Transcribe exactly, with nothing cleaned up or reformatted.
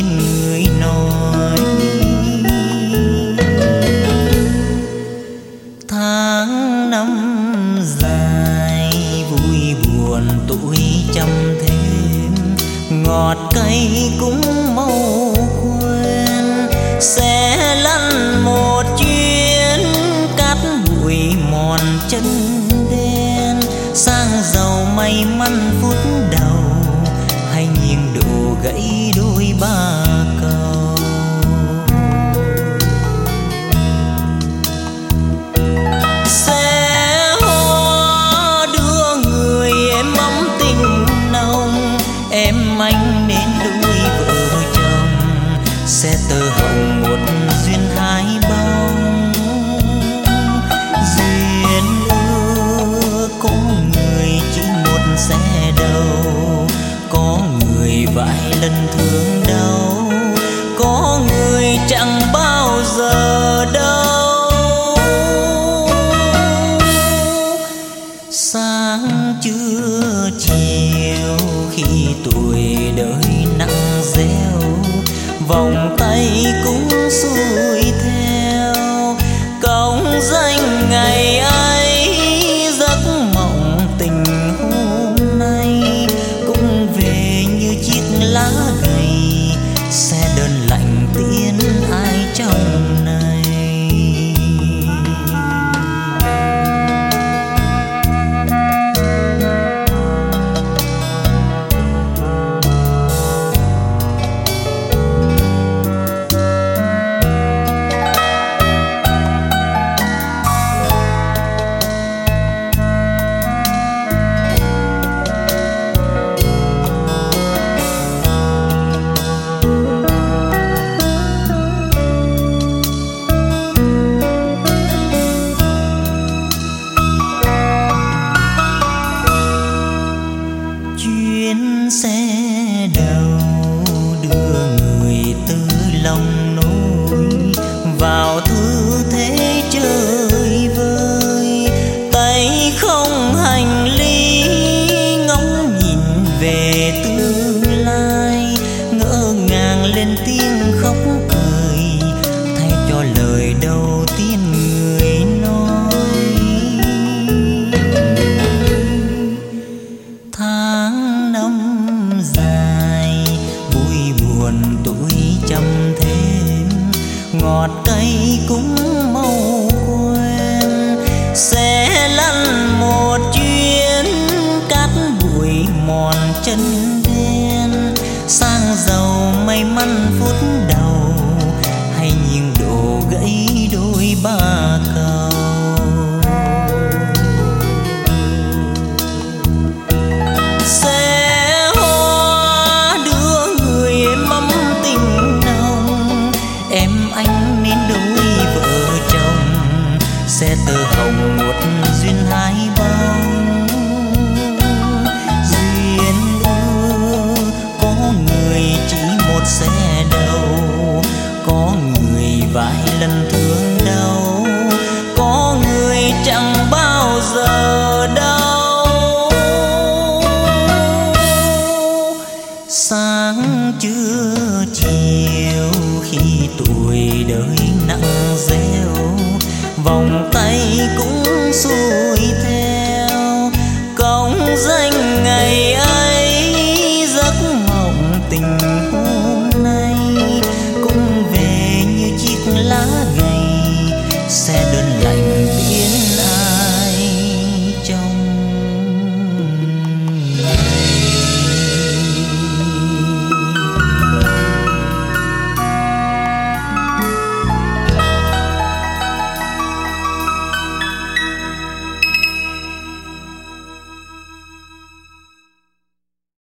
người nói. Tháng năm dài vui buồn tuổi trăm thêm, ngọt cay cũng mau quên. Sẽ lăn một chuyến cát bụi mòn chân đen, sang giàu may mắn phút đầu hay nghiêng đổ gãy đôi ba cầu. Sẽ hoa đưa người em ấm tình nồng, em anh nên đôi vợ chồng. Sẽ tơ hồng một duyên hai bông, duyên ước có người chỉ một xe đầu, có người vài lần thương đau, có người chẳng bao giờ đâu. Sáng trưa chiều khi tuổi đời nặng gieo, vòng tay cũng xuôi theo công danh ngày ấy. Giấc mộng tình hôm nay cũng về như chiếc lá gầy, xe đơn lạnh tiễn ai trong này. Xe đầu đưa người từ lòng nỗi vào thư thế chơi vơi, tay không hành lý ngóng nhìn về tương lai, ngỡ ngàng lên tiếng khóc cười thay cho lời đầu tiên người nói. Tháng năm dài vui buồn tuổi trăm thêm, ngọt cay cũng mau quên. Sẽ lăn một chuyến cát bụi mòn chân đen, sang giàu may mắn phút đầu hay nghiêng đổ gãy đôi ba cầu. Sẽ tơ hồng một duyên hai bông, duyên ước có người chỉ một xe đầu, có người vài lần thương đau, có người chẳng bao giờ đâu. Sáng trưa chiều khi tuổi đời nặng gieo, vòng tay cũng xuôi theo công danh